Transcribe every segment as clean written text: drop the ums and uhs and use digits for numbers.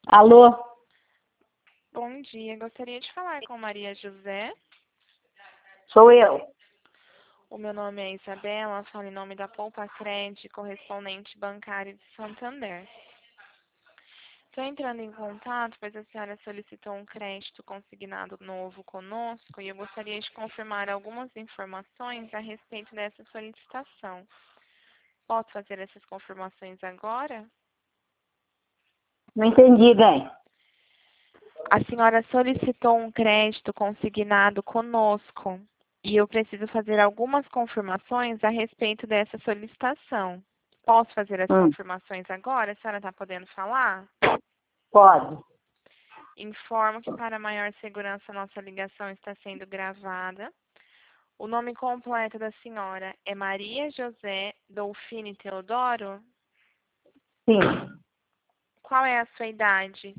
Alô, Bom dia, gostaria de falar com Maria José. sou eu. O meu nome é Isabela, falo em nome da Poupa Cred, correspondente bancário de Santander. Estou entrando em contato, pois a senhora solicitou um crédito consignado novo conosco e eu gostaria de confirmar algumas informações a respeito dessa solicitação. Posso fazer essas confirmações agora? Não entendi bem. A senhora solicitou um crédito consignado conosco e eu preciso fazer algumas confirmações a respeito dessa solicitação. Posso fazer as Hum, confirmações agora? A senhora está podendo falar? pode. Informo que para maior segurança nossa ligação está sendo gravada. O nome completo da senhora é Maria José Dolfini Teodoro? Sim, Qual é a sua idade?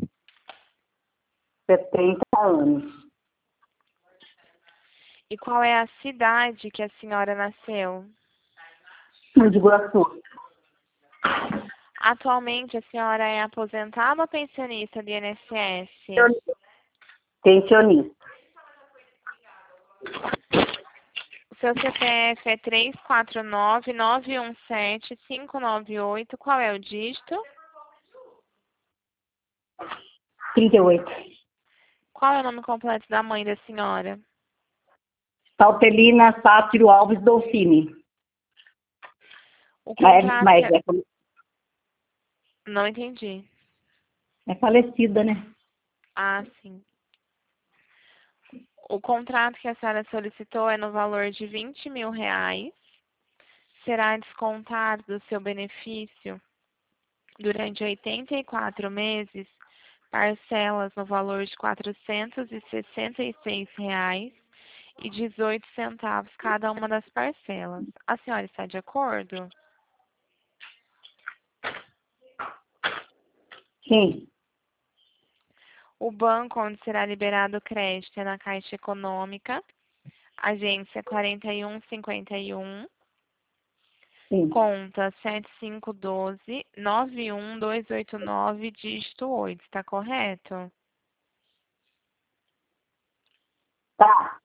70 anos. E qual é a cidade que a senhora nasceu? Rio de Iguaçu. Atualmente, a senhora é aposentada ou pensionista do INSS? Pensionista. O seu CPF é 349-917-598. Qual é o dígito? 38. Qual é o nome completo da mãe da senhora? Saltelina Sátiro Alves Dolfini. O Mas, contrato mas que... Não entendi. é falecida, né? Ah, sim. O contrato que a senhora solicitou é no valor de R$ 20.000. Será descontado do seu benefício durante 84 meses, parcelas no valor de R$ 466,18 cada uma das parcelas. A senhora está de acordo? Sim. O banco onde será liberado o crédito é na Caixa Econômica, agência 4151, Sim. conta 7512-91289, dígito 8, está correto? Tá.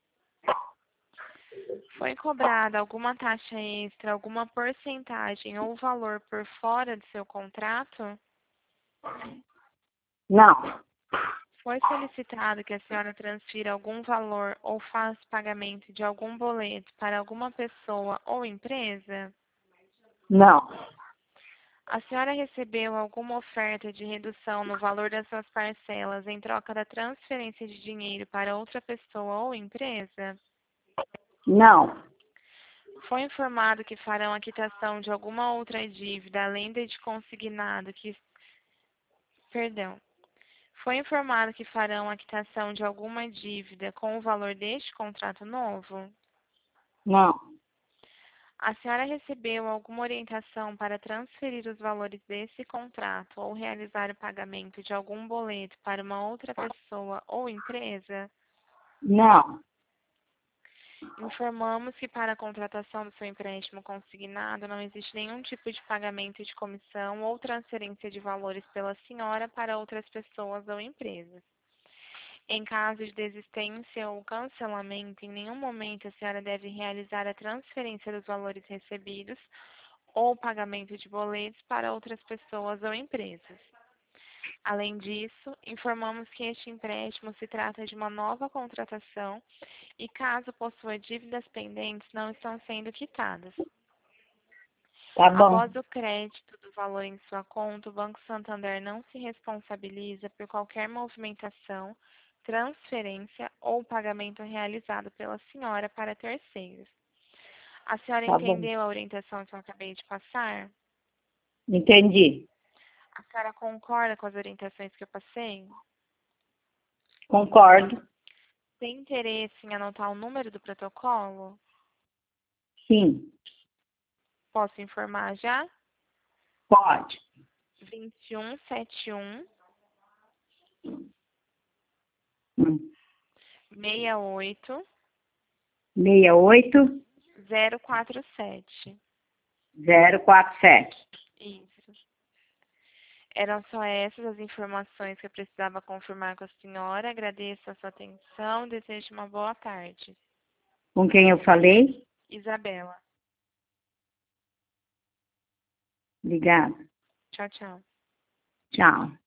Foi cobrada alguma taxa extra, alguma porcentagem ou valor por fora do seu contrato? Não. Foi solicitado que a senhora transfira algum valor ou faça pagamento de algum boleto para alguma pessoa ou empresa? Não. A senhora recebeu alguma oferta de redução no valor das suas parcelas em troca da transferência de dinheiro para outra pessoa ou empresa? Não. Foi informado que farão a quitação de alguma outra dívida além da de consignado que... Perdão. Foi informado que farão a quitação de alguma dívida com o valor deste contrato novo? Não. A senhora recebeu alguma orientação para transferir os valores desse contrato ou realizar o pagamento de algum boleto para uma outra pessoa ou empresa? Não. Informamos que para a contratação do seu empréstimo consignado não existe nenhum tipo de pagamento de comissão ou transferência de valores pela senhora para outras pessoas ou empresas. Em caso de desistência ou cancelamento, em nenhum momento a senhora deve realizar a transferência dos valores recebidos ou pagamento de boletos para outras pessoas ou empresas. Além disso, informamos que este empréstimo se trata de uma nova contratação e, caso possua dívidas pendentes, não estão sendo quitadas. Tá bom. Após o crédito do valor em sua conta, o Banco Santander não se responsabiliza por qualquer movimentação, transferência ou pagamento realizado pela senhora para terceiros. A senhora Tá bom. entendeu a orientação que eu acabei de passar? Entendi. A senhora concorda com as orientações que eu passei? Concordo. Tem interesse em anotar o número do protocolo? Sim. Posso informar já? Pode. 2171 Hum. 68 68 047. 047. Isso. Eram só essas as informações que eu precisava confirmar com a senhora. Agradeço a sua atenção. Desejo uma boa tarde. Com quem eu falei? Isabela. Obrigada. Tchau, tchau. Tchau.